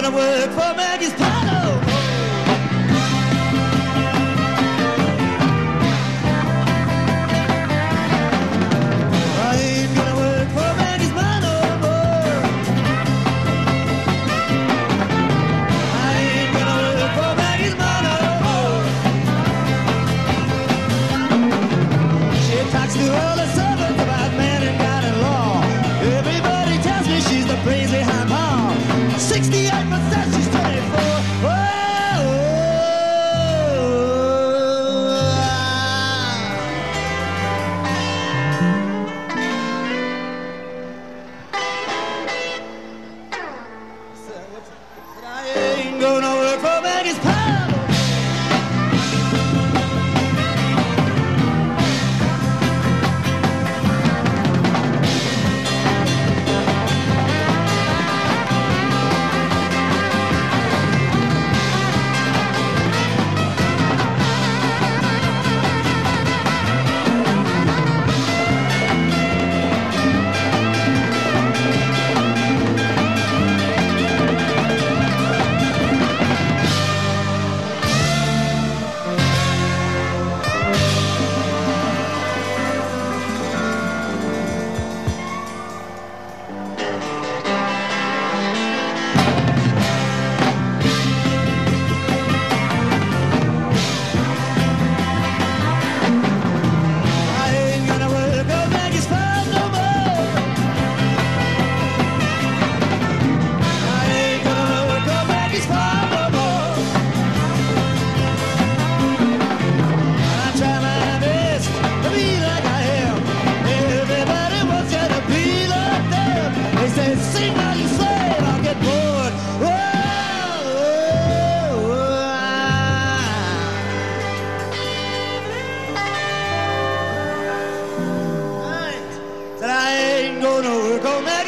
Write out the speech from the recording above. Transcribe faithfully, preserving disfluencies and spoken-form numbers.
gonna work for Maggie's pie no more. I ain't gonna work for Maggie's pie no more. I ain't gonna work for Maggie's pie no more. She talks to all the servants about man and God and law. Everybody tells me she's the brains behind mom. sixty-eight percent, she's twenty-four. Whoa, I ain't gonna work for Maggie's pie. Sing while you slave, I'll get bored. Whoa, whoa, whoa. Said I ain't gonna work on that.